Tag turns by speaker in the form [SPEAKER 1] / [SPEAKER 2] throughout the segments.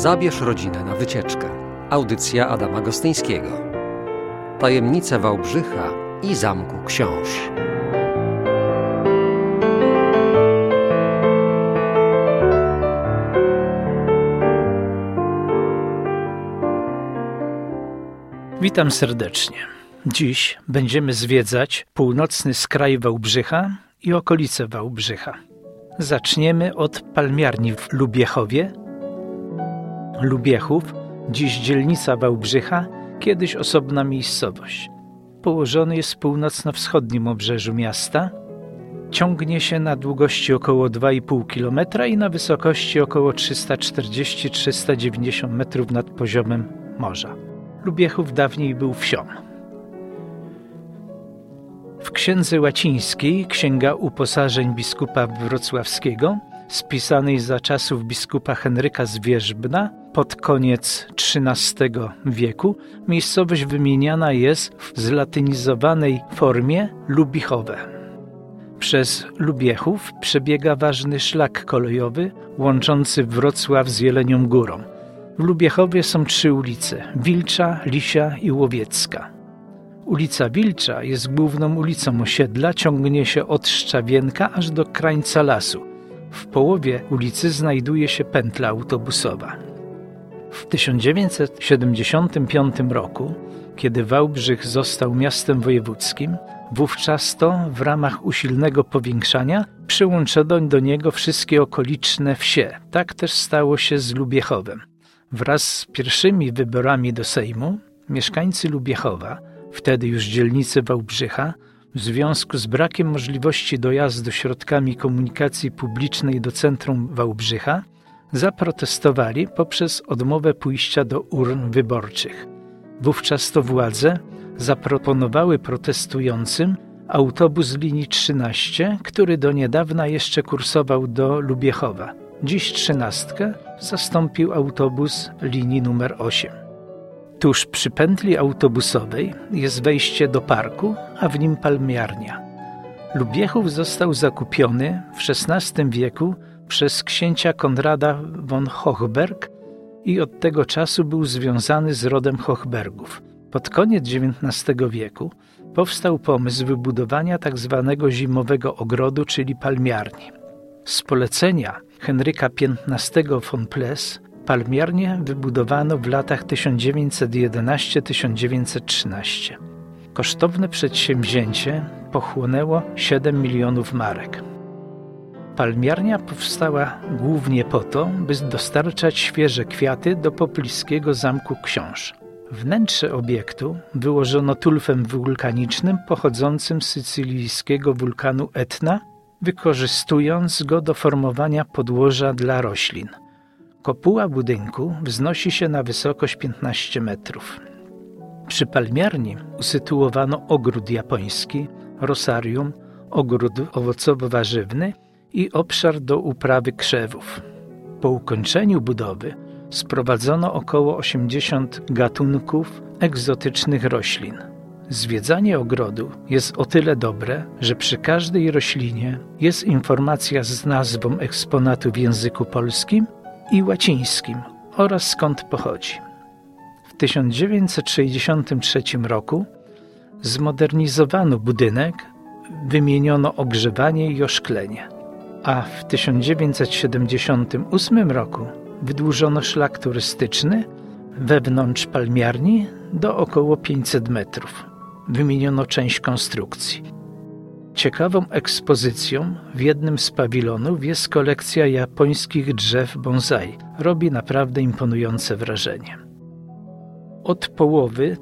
[SPEAKER 1] Zabierz rodzinę na wycieczkę. Audycja Adama Gostyńskiego. Tajemnice Wałbrzycha i Zamku Książ.
[SPEAKER 2] Witam serdecznie. Dziś będziemy zwiedzać północny skraj Wałbrzycha i okolice Wałbrzycha. Zaczniemy od palmiarni w Lubiechowie. Lubiechów, dziś dzielnica Wałbrzycha, kiedyś osobna miejscowość. Położony jest w północno-wschodnim obrzeżu miasta. Ciągnie się na długości około 2,5 km i na wysokości około 340-390 metrów nad poziomem morza. Lubiechów dawniej był wsią. W księdze łacińskiej, księga uposażeń biskupa wrocławskiego, spisanej za czasów biskupa Henryka z Wierzbna, pod koniec XIII wieku, miejscowość wymieniana jest w zlatynizowanej formie Lubichowe. Przez Lubiechów przebiega ważny szlak kolejowy łączący Wrocław z Jelenią Górą. W Lubiechowie są 3 ulice: Wilcza, Lisia i Łowiecka. Ulica Wilcza jest główną ulicą osiedla, ciągnie się od Szczawienka aż do krańca lasu. W połowie ulicy znajduje się pętla autobusowa. W 1975 roku, kiedy Wałbrzych został miastem wojewódzkim, wówczas to w ramach usilnego powiększania przyłączono do niego wszystkie okoliczne wsie. Tak też stało się z Lubiechowem. Wraz z pierwszymi wyborami do Sejmu mieszkańcy Lubiechowa, wtedy już dzielnicy Wałbrzycha, w związku z brakiem możliwości dojazdu środkami komunikacji publicznej do centrum Wałbrzycha, zaprotestowali poprzez odmowę pójścia do urn wyborczych. Wówczas to władze zaproponowały protestującym autobus linii 13, który do niedawna jeszcze kursował do Lubiechowa. Dziś 13 zastąpił autobus linii numer 8. Tuż przy pętli autobusowej jest wejście do parku, a w nim palmiarnia. Lubiechów został zakupiony w XVI wieku przez księcia Konrada von Hochberg i od tego czasu był związany z rodem Hochbergów. Pod koniec XIX wieku powstał pomysł wybudowania tzw. zimowego ogrodu, czyli palmiarni. Z polecenia Henryka XV von Pless palmiarnię wybudowano w latach 1911-1913. Kosztowne przedsięwzięcie pochłonęło 7 milionów marek. Palmiarnia powstała głównie po to, by dostarczać świeże kwiaty do pobliskiego Zamku Książ. Wnętrze obiektu wyłożono tulfem wulkanicznym pochodzącym z sycylijskiego wulkanu Etna, wykorzystując go do formowania podłoża dla roślin. Kopuła budynku wznosi się na wysokość 15 metrów. Przy palmiarni usytuowano ogród japoński, rosarium, ogród owocowo-warzywny i obszar do uprawy krzewów. Po ukończeniu budowy sprowadzono około 80 gatunków egzotycznych roślin. Zwiedzanie ogrodu jest o tyle dobre, że przy każdej roślinie jest informacja z nazwą eksponatu w języku polskim i łacińskim oraz skąd pochodzi. W 1963 roku zmodernizowano budynek, wymieniono ogrzewanie i oszklenie, a w 1978 roku wydłużono szlak turystyczny wewnątrz palmiarni do około 500 metrów. Wymieniono część konstrukcji. Ciekawą ekspozycją w jednym z pawilonów jest kolekcja japońskich drzew bonsai. Robi naprawdę imponujące wrażenie. Od połowy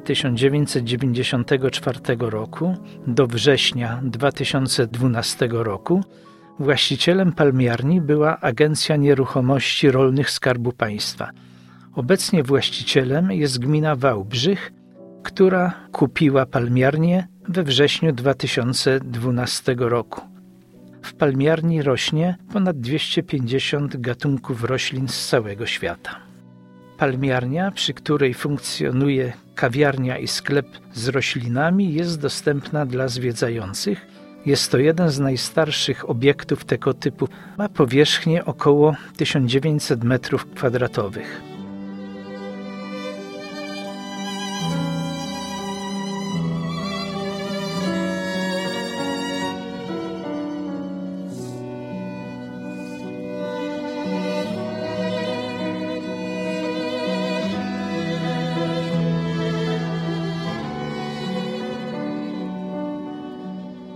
[SPEAKER 2] 1994 roku do września 2012 roku właścicielem palmiarni była Agencja Nieruchomości Rolnych Skarbu Państwa. Obecnie właścicielem jest gmina Wałbrzych, która kupiła palmiarnię we wrześniu 2012 roku. W palmiarni rośnie ponad 250 gatunków roślin z całego świata. Palmiarnia, przy której funkcjonuje kawiarnia i sklep z roślinami, jest dostępna dla zwiedzających. Jest to jeden z najstarszych obiektów tego typu. Ma powierzchnię około 1900 m2.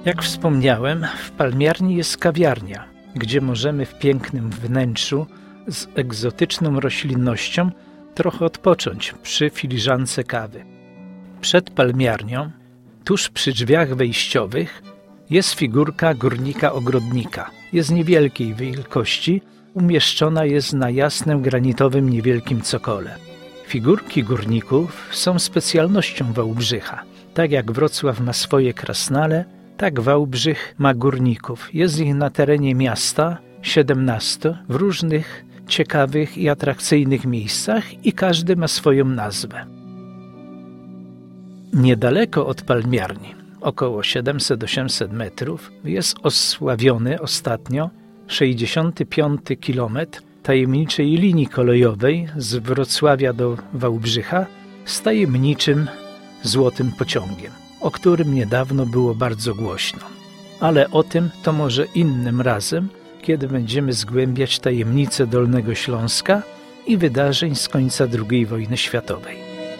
[SPEAKER 2] Jak wspomniałem, w Palmiarni jest kawiarnia, gdzie możemy w pięknym wnętrzu z egzotyczną roślinnością trochę odpocząć przy filiżance kawy. Przed palmiarnią, tuż przy drzwiach wejściowych, jest figurka górnika-ogrodnika. Jest niewielkiej wielkości, umieszczona jest na jasnym granitowym niewielkim cokole. Figurki górników są specjalnością Wałbrzycha. Tak jak Wrocław ma swoje krasnale, tak Wałbrzych ma górników. Jest ich na terenie miasta 17 w różnych ciekawych i atrakcyjnych miejscach i każdy ma swoją nazwę. Niedaleko od Palmiarni, około 700-800 metrów, jest osławiony ostatnio 65. kilometr tajemniczej linii kolejowej z Wrocławia do Wałbrzycha z tajemniczym złotym pociągiem, o którym niedawno było bardzo głośno. Ale o tym to może innym razem, kiedy będziemy zgłębiać tajemnice Dolnego Śląska i wydarzeń z końca II wojny światowej.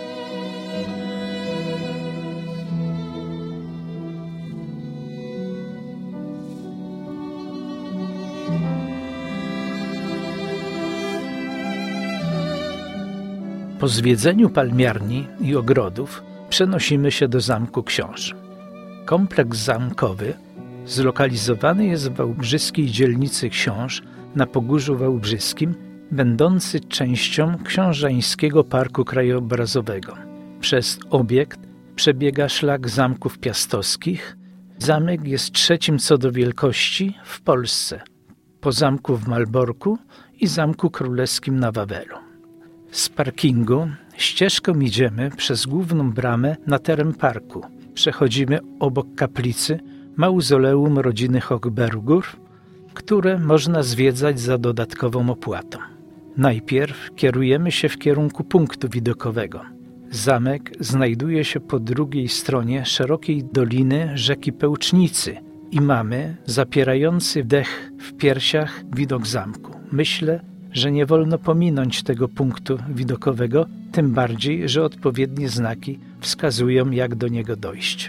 [SPEAKER 2] Po zwiedzeniu palmiarni i ogrodów przenosimy się do Zamku Książ. Kompleks zamkowy zlokalizowany jest w wałbrzyskiej dzielnicy Książ na Pogórzu Wałbrzyskim, będący częścią Książańskiego Parku Krajobrazowego. Przez obiekt przebiega szlak zamków piastowskich. Zamek jest trzecim co do wielkości w Polsce, po zamku w Malborku i Zamku Królewskim na Wawelu. Z parkingu ścieżką idziemy przez główną bramę na teren parku. Przechodzimy obok kaplicy mauzoleum rodziny Hochbergów, które można zwiedzać za dodatkową opłatą. Najpierw kierujemy się w kierunku punktu widokowego. Zamek znajduje się po drugiej stronie szerokiej doliny rzeki Pełcznicy i mamy zapierający dech w piersiach widok zamku. Myślę, że nie wolno pominąć tego punktu widokowego, tym bardziej, że odpowiednie znaki wskazują, jak do niego dojść.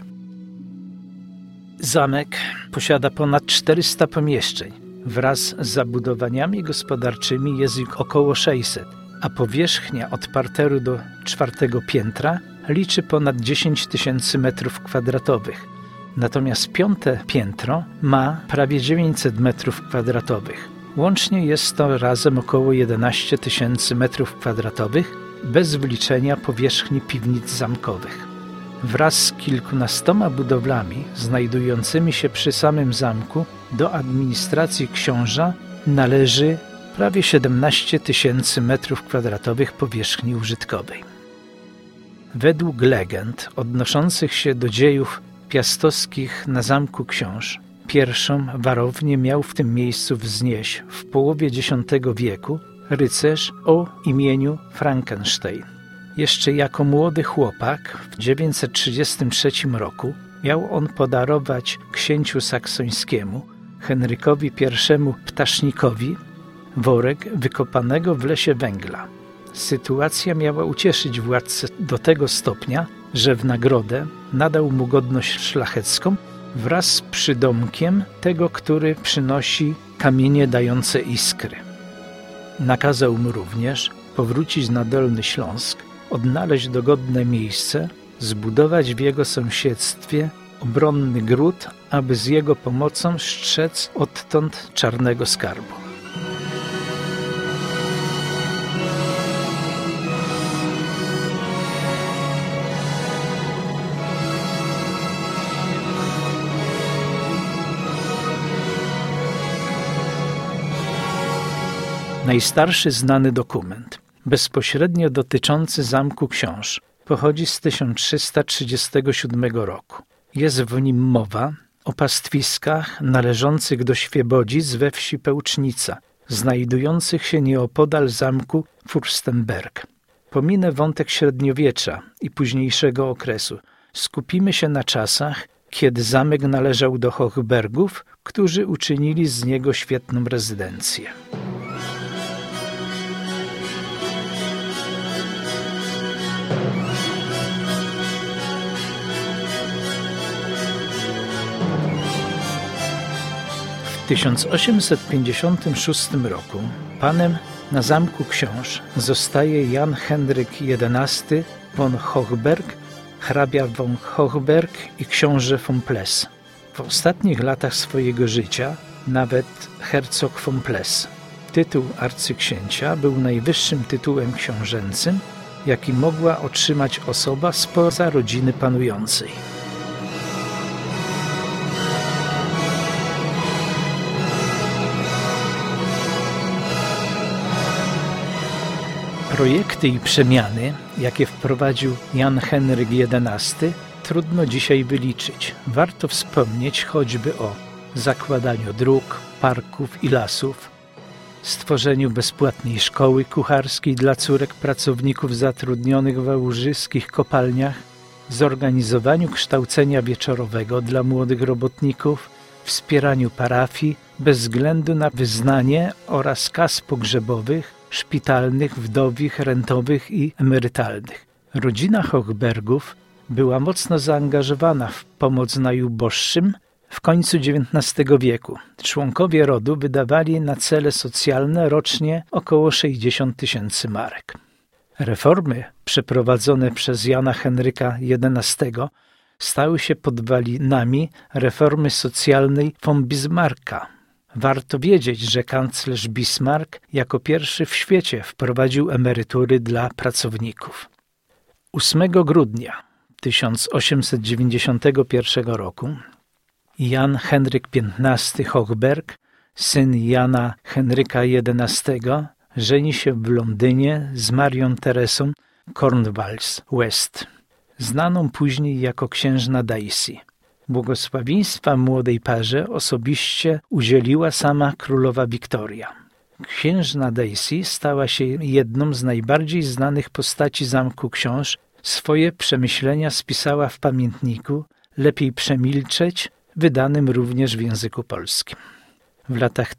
[SPEAKER 2] Zamek posiada ponad 400 pomieszczeń. Wraz z zabudowaniami gospodarczymi jest ich około 600, a powierzchnia od parteru do 4. piętra liczy ponad 10 000 metrów kwadratowych. Natomiast 5. piętro ma prawie 900 metrów kwadratowych. Łącznie jest to razem około 11 000 metrów kwadratowych, bez wliczenia powierzchni piwnic zamkowych. Wraz z kilkunastoma budowlami znajdującymi się przy samym zamku do administracji książa należy prawie 17 000 metrów kwadratowych powierzchni użytkowej. Według legend odnoszących się do dziejów piastowskich na Zamku Książ, pierwszą warownię miał w tym miejscu wznieść w połowie X wieku rycerz o imieniu Frankenstein. Jeszcze jako młody chłopak w 933 roku miał on podarować księciu saksońskiemu Henrykowi I Ptasznikowi worek wykopanego w lesie węgla. Sytuacja miała ucieszyć władcę do tego stopnia, że w nagrodę nadał mu godność szlachecką wraz z przydomkiem tego, który przynosi kamienie dające iskry. Nakazał mu również powrócić na Dolny Śląsk, odnaleźć dogodne miejsce, zbudować w jego sąsiedztwie obronny gród, aby z jego pomocą strzec odtąd czarnego skarbu. Najstarszy znany dokument, bezpośrednio dotyczący Zamku Książ, pochodzi z 1337 roku. Jest w nim mowa o pastwiskach należących do Świebodzic we wsi Pełcznica, znajdujących się nieopodal zamku Furstenberg. Pominę wątek średniowiecza i późniejszego okresu. Skupimy się na czasach, kiedy zamek należał do Hochbergów, którzy uczynili z niego świetną rezydencję. W 1856 roku panem na zamku książ zostaje Jan Henryk XI von Hochberg, hrabia von Hochberg i książę von Pless. W ostatnich latach swojego życia nawet hercog von Pless. Tytuł arcyksięcia był najwyższym tytułem książęcym, jaki mogła otrzymać osoba spoza rodziny panującej. Projekty i przemiany, jakie wprowadził Jan Henryk XI, trudno dzisiaj wyliczyć. Warto wspomnieć choćby o zakładaniu dróg, parków i lasów, stworzeniu bezpłatnej szkoły kucharskiej dla córek pracowników zatrudnionych w wałbrzyskich kopalniach, zorganizowaniu kształcenia wieczorowego dla młodych robotników, wspieraniu parafii bez względu na wyznanie oraz kas pogrzebowych, szpitalnych, wdowich, rentowych i emerytalnych. Rodzina Hochbergów była mocno zaangażowana w pomoc najuboższym w końcu XIX wieku. Członkowie rodu wydawali na cele socjalne rocznie około 60 000 marek. Reformy przeprowadzone przez Jana Henryka XI stały się podwalinami reformy socjalnej von Bismarcka. Warto wiedzieć, że kanclerz Bismarck jako pierwszy w świecie wprowadził emerytury dla pracowników. 8 grudnia 1891 roku Jan Henryk XV Hochberg, syn Jana Henryka XI, żeni się w Londynie z Marią Teresą Cornwallis West, znaną później jako księżna Daisy. Błogosławieństwa młodej parze osobiście udzieliła sama królowa Wiktoria. Księżna Daisy stała się jedną z najbardziej znanych postaci Zamku Książ. Swoje przemyślenia spisała w pamiętniku Lepiej przemilczeć, wydanym również w języku polskim. W latach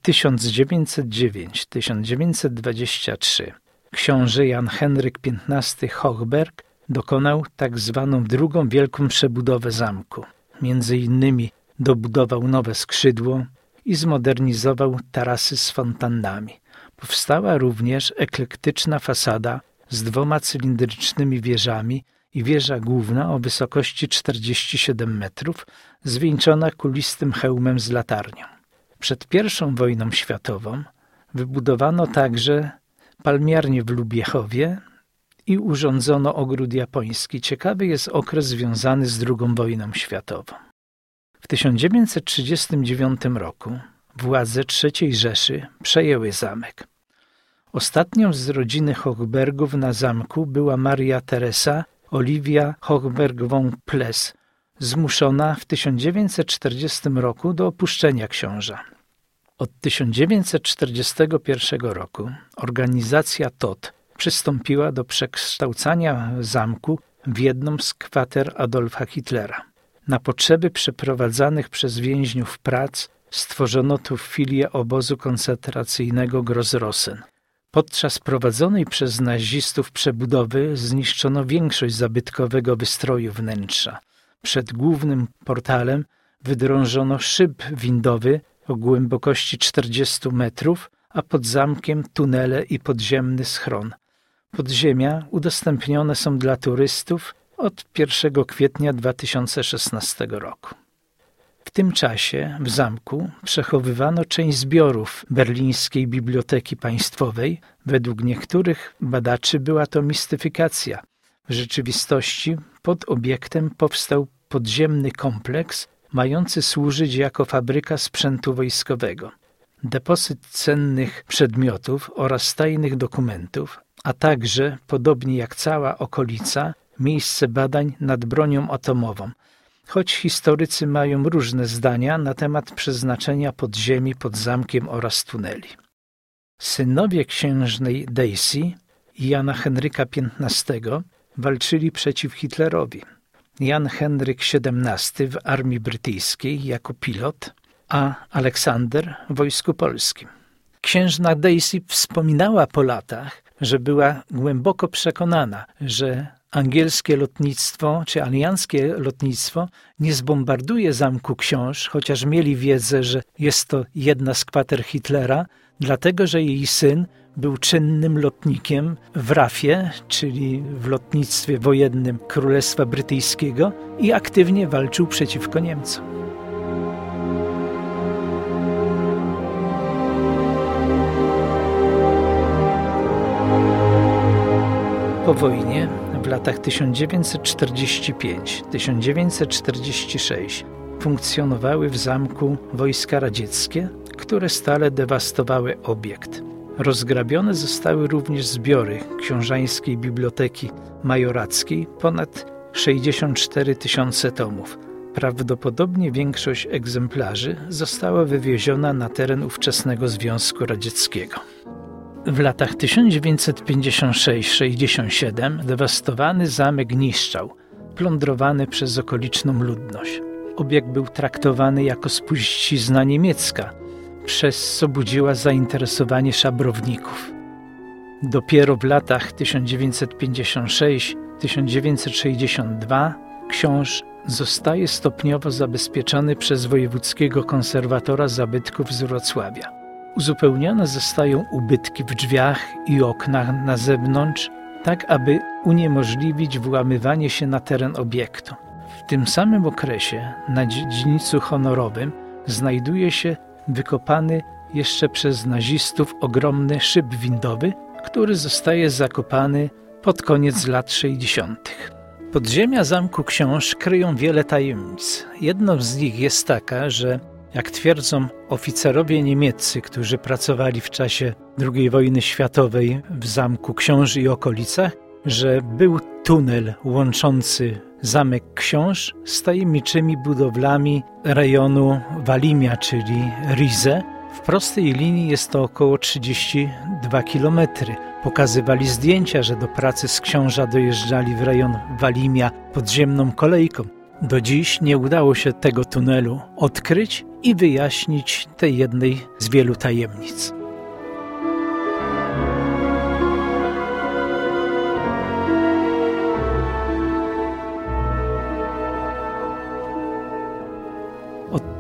[SPEAKER 2] 1909-1923 książę Jan Henryk XV Hochberg dokonał tak zwaną drugą wielką przebudowę zamku. Między innymi dobudował nowe skrzydło i zmodernizował tarasy z fontannami. Powstała również eklektyczna fasada z 2 cylindrycznymi wieżami i wieża główna o wysokości 47 metrów, zwieńczona kulistym hełmem z latarnią. Przed I wojną światową wybudowano także palmiarnię w Lubiechowie i urządzono ogród japoński. Ciekawy jest okres związany z II wojną światową. W 1939 roku władze III Rzeszy przejęły zamek. Ostatnią z rodziny Hochbergów na zamku była Maria Teresa Olivia Hochberg von Pless, zmuszona w 1940 roku do opuszczenia książa. Od 1941 roku organizacja TOT przystąpiła do przekształcania zamku w jedną z kwater Adolfa Hitlera. Na potrzeby przeprowadzanych przez więźniów prac stworzono tu filię obozu koncentracyjnego Grossrosen. Podczas prowadzonej przez nazistów przebudowy zniszczono większość zabytkowego wystroju wnętrza. Przed głównym portalem wydrążono szyb windowy o głębokości 40 metrów, a pod zamkiem tunele i podziemny schron. Podziemia udostępnione są dla turystów od 1 kwietnia 2016 roku. W tym czasie w zamku przechowywano część zbiorów Berlińskiej Biblioteki Państwowej. Według niektórych badaczy była to mistyfikacja. W rzeczywistości pod obiektem powstał podziemny kompleks mający służyć jako fabryka sprzętu wojskowego. Depozyt cennych przedmiotów oraz tajnych dokumentów, a także, podobnie jak cała okolica, miejsce badań nad bronią atomową, choć historycy mają różne zdania na temat przeznaczenia podziemi pod zamkiem oraz tuneli. Synowie księżnej Daisy i Jana Henryka XV walczyli przeciw Hitlerowi. Jan Henryk XVII w armii brytyjskiej jako pilot, a Aleksander w wojsku polskim. Księżna Daisy wspominała po latach, że była głęboko przekonana, że angielskie lotnictwo czy alianckie lotnictwo nie zbombarduje Zamku Książ, chociaż mieli wiedzę, że jest to jedna z kwater Hitlera, dlatego że jej syn był czynnym lotnikiem w RAF-ie, czyli w lotnictwie wojennym Królestwa Brytyjskiego, i aktywnie walczył przeciwko Niemcom. Po wojnie w latach 1945-1946 funkcjonowały w zamku wojska radzieckie, które stale dewastowały obiekt. Rozgrabione zostały również zbiory Książańskiej Biblioteki Majorackiej, ponad 64 000 tomów. Prawdopodobnie większość egzemplarzy została wywieziona na teren ówczesnego Związku Radzieckiego. W latach 1956-67 dewastowany zamek niszczał, plądrowany przez okoliczną ludność. Obiekt był traktowany jako spuścizna niemiecka, przez co budziła zainteresowanie szabrowników. Dopiero w latach 1956-1962 książ zostaje stopniowo zabezpieczony przez wojewódzkiego konserwatora zabytków z Wrocławia. Uzupełnione zostają ubytki w drzwiach i oknach na zewnątrz, tak aby uniemożliwić włamywanie się na teren obiektu. W tym samym okresie na dziedzińcu honorowym znajduje się wykopany jeszcze przez nazistów ogromny szyb windowy, który zostaje zakopany pod koniec lat 60. Podziemia Zamku Książ kryją wiele tajemnic. Jedną z nich jest taka, że jak twierdzą oficerowie niemieccy, którzy pracowali w czasie II wojny światowej w Zamku Książ i okolicach, że był tunel łączący Zamek Książ z tajemniczymi budowlami rejonu Walimia, czyli Rize. W prostej linii jest to około 32 km. Pokazywali zdjęcia, że do pracy z Książa dojeżdżali w rejon Walimia podziemną kolejką. Do dziś nie udało się tego tunelu odkryć i wyjaśnić tej jednej z wielu tajemnic. Od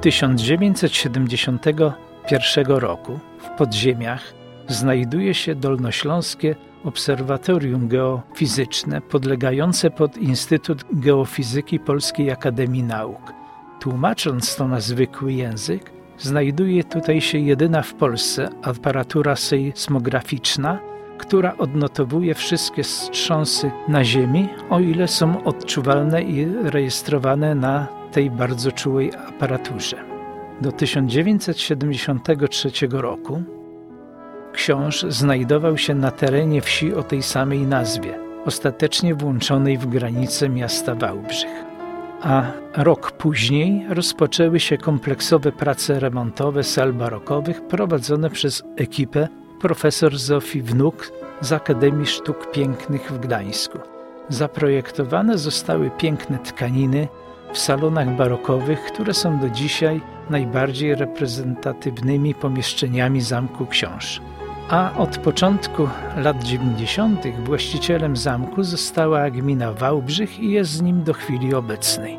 [SPEAKER 2] 1971 roku w podziemiach znajduje się Dolnośląskie Obserwatorium Geofizyczne podlegające pod Instytut Geofizyki Polskiej Akademii Nauk. Tłumacząc to na zwykły język, znajduje tutaj się jedyna w Polsce aparatura sejsmograficzna, która odnotowuje wszystkie wstrząsy na Ziemi, o ile są odczuwalne i rejestrowane na tej bardzo czułej aparaturze. Do 1973 roku Książ znajdował się na terenie wsi o tej samej nazwie, ostatecznie włączonej w granice miasta Wałbrzych. A rok później rozpoczęły się kompleksowe prace remontowe sal barokowych prowadzone przez ekipę profesor Zofii Wnuk z Akademii Sztuk Pięknych w Gdańsku. Zaprojektowane zostały piękne tkaniny w salonach barokowych, które są do dzisiaj najbardziej reprezentatywnymi pomieszczeniami Zamku Książ. A od początku lat 90. właścicielem zamku została gmina Wałbrzych i jest z nim do chwili obecnej.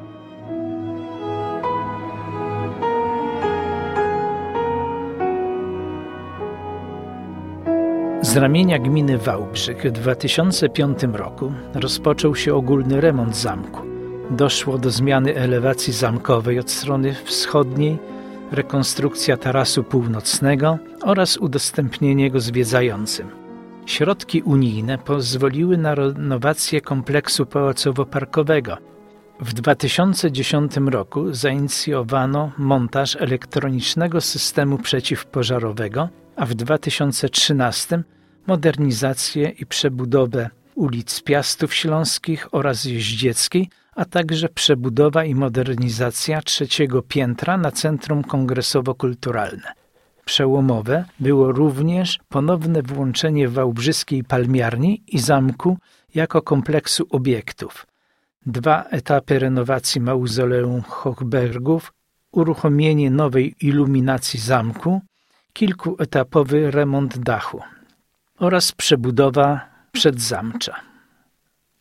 [SPEAKER 2] Z ramienia gminy Wałbrzych w 2005 roku rozpoczął się ogólny remont zamku. Doszło do zmiany elewacji zamkowej od strony wschodniej, rekonstrukcja tarasu północnego oraz udostępnienie go zwiedzającym. Środki unijne pozwoliły na renowację kompleksu pałacowo-parkowego. W 2010 roku zainicjowano montaż elektronicznego systemu przeciwpożarowego, a w 2013 modernizację i przebudowę ulic Piastów Śląskich oraz Jeździeckiej, a także przebudowa i modernizacja 3. piętra na Centrum Kongresowo-Kulturalne. Przełomowe było również ponowne włączenie wałbrzyskiej palmiarni i zamku jako kompleksu obiektów. 2 etapy renowacji mauzoleum Hochbergów, uruchomienie nowej iluminacji zamku, kilkuetapowy remont dachu oraz przebudowa przedzamcza.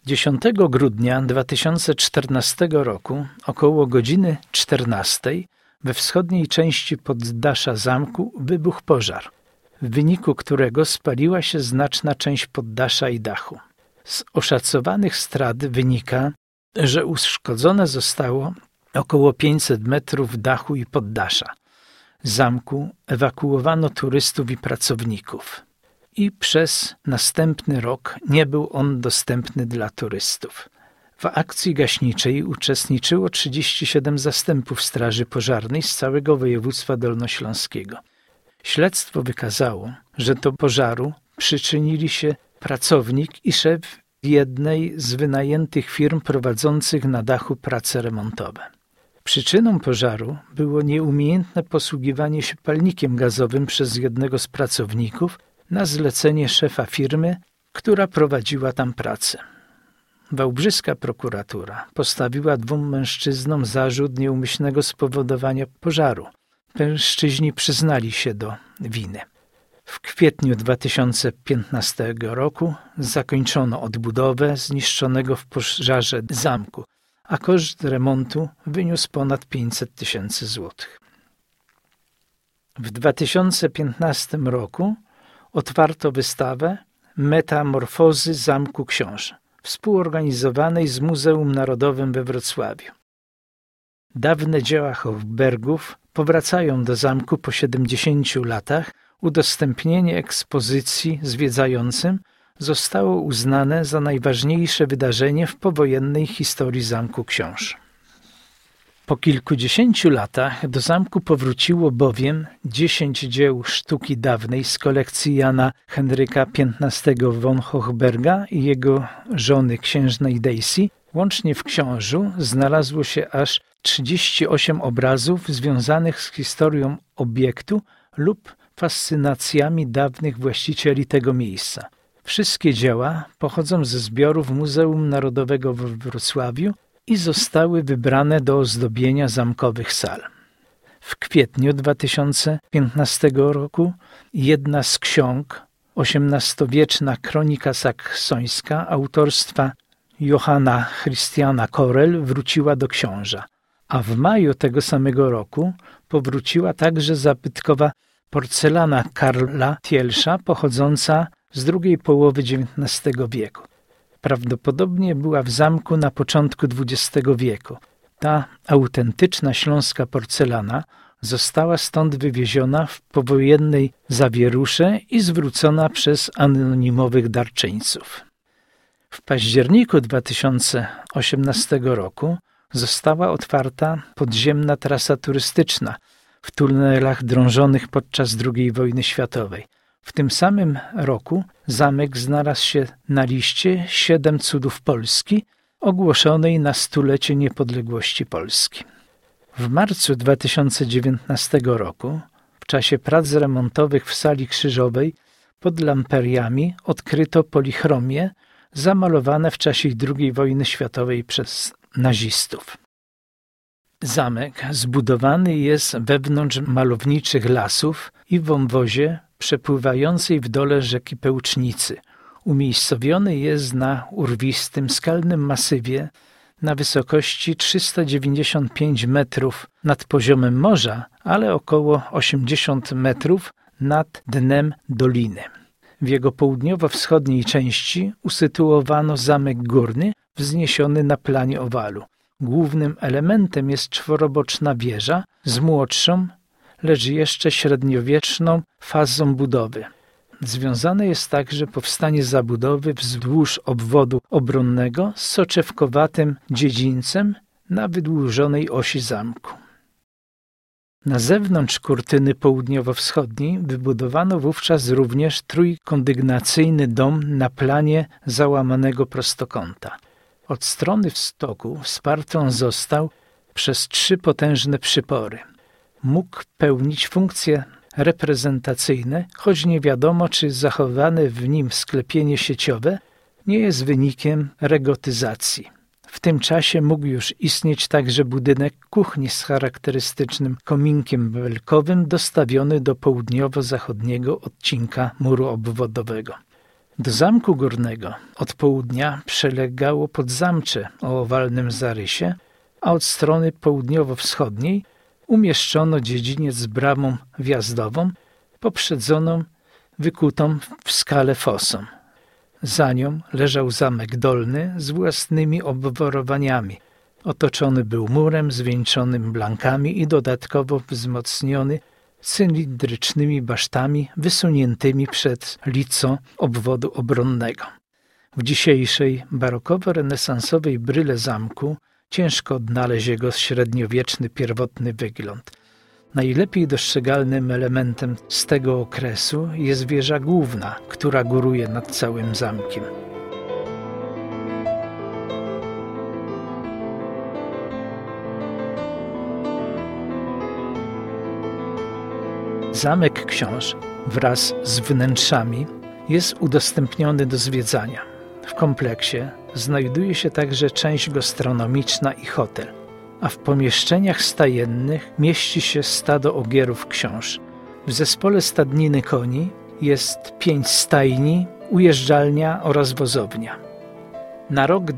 [SPEAKER 2] 10 grudnia 2014 roku około godziny 14 we wschodniej części poddasza zamku wybuchł pożar, w wyniku którego spaliła się znaczna część poddasza i dachu. Z oszacowanych strat wynika, że uszkodzone zostało około 500 metrów dachu i poddasza. Z zamku ewakuowano turystów i pracowników i przez następny rok nie był on dostępny dla turystów. W akcji gaśniczej uczestniczyło 37 zastępów straży pożarnej z całego województwa dolnośląskiego. Śledztwo wykazało, że do pożaru przyczynili się pracownik i szef jednej z wynajętych firm prowadzących na dachu prace remontowe. Przyczyną pożaru było nieumiejętne posługiwanie się palnikiem gazowym przez jednego z pracowników na zlecenie szefa firmy, która prowadziła tam pracę. Wałbrzyska prokuratura postawiła 2 mężczyznom zarzut nieumyślnego spowodowania pożaru. Mężczyźni przyznali się do winy. W kwietniu 2015 roku zakończono odbudowę zniszczonego w pożarze zamku, a koszt remontu wyniósł ponad 500 tysięcy złotych. W 2015 roku otwarto wystawę Metamorfozy Zamku Książ, współorganizowanej z Muzeum Narodowym we Wrocławiu. Dawne dzieła Hochbergów powracają do zamku po 70 latach. Udostępnienie ekspozycji zwiedzającym zostało uznane za najważniejsze wydarzenie w powojennej historii Zamku Książ. Po kilkudziesięciu latach do zamku powróciło bowiem 10 dzieł sztuki dawnej z kolekcji Jana Henryka XV von Hochberga i jego żony księżnej Daisy. Łącznie w Książu znalazło się aż 38 obrazów związanych z historią obiektu lub fascynacjami dawnych właścicieli tego miejsca. Wszystkie dzieła pochodzą ze zbiorów Muzeum Narodowego we Wrocławiu i zostały wybrane do ozdobienia zamkowych sal. W kwietniu 2015 roku jedna z ksiąg, XVIII-wieczna kronika saksońska autorstwa Johanna Christiana Korel wróciła do Książa, a w maju tego samego roku powróciła także zabytkowa porcelana Karla Thielsza pochodząca z drugiej połowy XIX wieku. Prawdopodobnie była w zamku na początku XX wieku. Ta autentyczna śląska porcelana została stąd wywieziona w powojennej zawierusze i zwrócona przez anonimowych darczyńców. W październiku 2018 roku została otwarta podziemna trasa turystyczna w tunelach drążonych podczas II wojny światowej. W tym samym roku zamek znalazł się na liście 7 cudów Polski ogłoszonej na 100-lecie niepodległości Polski. W marcu 2019 roku, w czasie prac remontowych w sali krzyżowej pod lamperiami odkryto polichromię zamalowane w czasie II wojny światowej przez nazistów. Zamek zbudowany jest wewnątrz malowniczych lasów i w wąwozie przepływającej w dole rzeki Pełcznicy. Umiejscowiony jest na urwistym, skalnym masywie na wysokości 395 metrów nad poziomem morza, ale około 80 metrów nad dnem doliny. W jego południowo-wschodniej części usytuowano zamek górny wzniesiony na planie owalu. Głównym elementem jest czworoboczna wieża z młodszą, lecz jeszcze średniowieczną fazą budowy. Związane jest także powstanie zabudowy wzdłuż obwodu obronnego z soczewkowatym dziedzińcem na wydłużonej osi zamku. Na zewnątrz kurtyny południowo-wschodniej wybudowano wówczas również trójkondygnacyjny dom na planie załamanego prostokąta. Od strony stoku wsparty on został przez 3 potężne przypory. Mógł pełnić funkcje reprezentacyjne, choć nie wiadomo, czy zachowane w nim sklepienie sieciowe nie jest wynikiem regotyzacji. W tym czasie mógł już istnieć także budynek kuchni z charakterystycznym kominkiem belkowym dostawiony do południowo-zachodniego odcinka muru obwodowego. Do zamku górnego od południa przylegało podzamcze o owalnym zarysie, a od strony południowo-wschodniej umieszczono dziedziniec z bramą wjazdową, poprzedzoną wykutą w skale fosą. Za nią leżał zamek dolny z własnymi obwarowaniami. Otoczony był murem zwieńczonym blankami i dodatkowo wzmocniony cylindrycznymi basztami wysuniętymi przed lico obwodu obronnego. W dzisiejszej barokowo-renesansowej bryle zamku ciężko odnaleźć jego średniowieczny pierwotny wygląd. Najlepiej dostrzegalnym elementem z tego okresu jest wieża główna, która góruje nad całym zamkiem. Zamek Książ wraz z wnętrzami jest udostępniony do zwiedzania. W kompleksie znajduje się także część gastronomiczna i hotel, a w pomieszczeniach stajennych mieści się stado ogierów książ. W zespole stadniny koni jest 5 stajni, ujeżdżalnia oraz wozownia. Na rok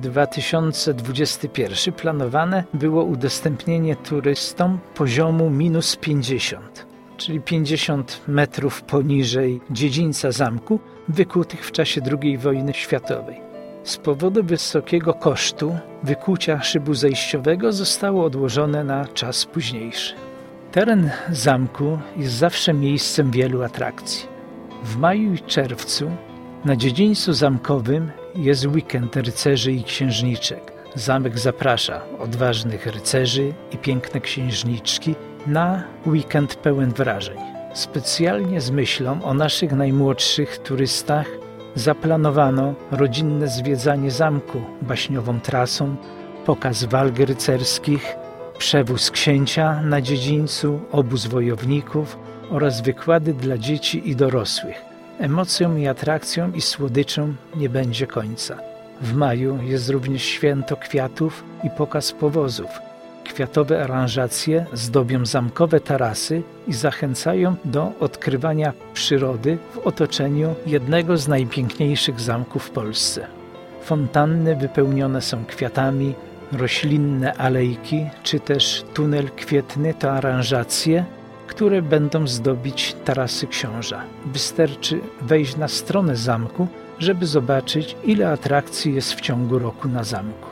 [SPEAKER 2] 2021 planowane było udostępnienie turystom poziomu -50, czyli 50 metrów poniżej dziedzińca zamku wykutych w czasie II wojny światowej. Z powodu wysokiego kosztu wykucia szybu zejściowego zostało odłożone na czas późniejszy. Teren zamku jest zawsze miejscem wielu atrakcji. W maju i czerwcu na dziedzińcu zamkowym jest weekend rycerzy i księżniczek. Zamek zaprasza odważnych rycerzy i piękne księżniczki na weekend pełen wrażeń. Specjalnie z myślą o naszych najmłodszych turystach zaplanowano rodzinne zwiedzanie zamku baśniową trasą, pokaz walk rycerskich, przewóz księcia na dziedzińcu, obóz wojowników oraz wykłady dla dzieci i dorosłych. Emocją i atrakcją i słodyczą nie będzie końca. W maju jest również święto kwiatów i pokaz powozów. Kwiatowe aranżacje zdobią zamkowe tarasy i zachęcają do odkrywania przyrody w otoczeniu jednego z najpiękniejszych zamków w Polsce. Fontanny wypełnione są kwiatami, roślinne alejki czy też tunel kwietny to aranżacje, które będą zdobić tarasy książa. Wystarczy wejść na stronę zamku, żeby zobaczyć, ile atrakcji jest w ciągu roku na zamku.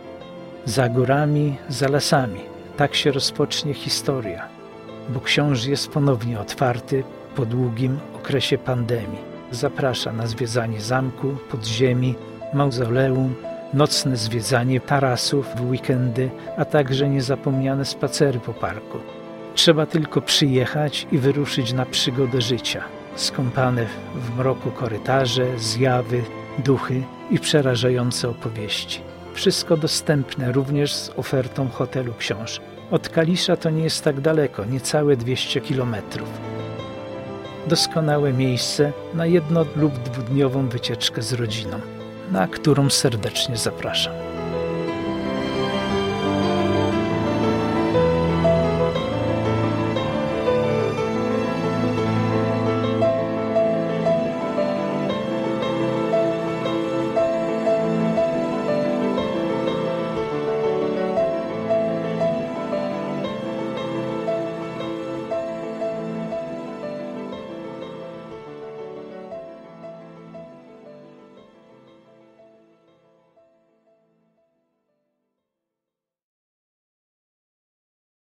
[SPEAKER 2] Za górami, za lasami. Tak się rozpocznie historia, bo książ jest ponownie otwarty po długim okresie pandemii. Zaprasza na zwiedzanie zamku, podziemi, mauzoleum, nocne zwiedzanie tarasów w weekendy, a także niezapomniane spacery po parku. Trzeba tylko przyjechać i wyruszyć na przygodę życia, skąpane w mroku korytarze, zjawy, duchy i przerażające opowieści. Wszystko dostępne również z ofertą hotelu Książ. Od Kalisza to nie jest tak daleko, niecałe 200 kilometrów. Doskonałe miejsce na 1- lub 2-dniową wycieczkę z rodziną, na którą serdecznie zapraszam.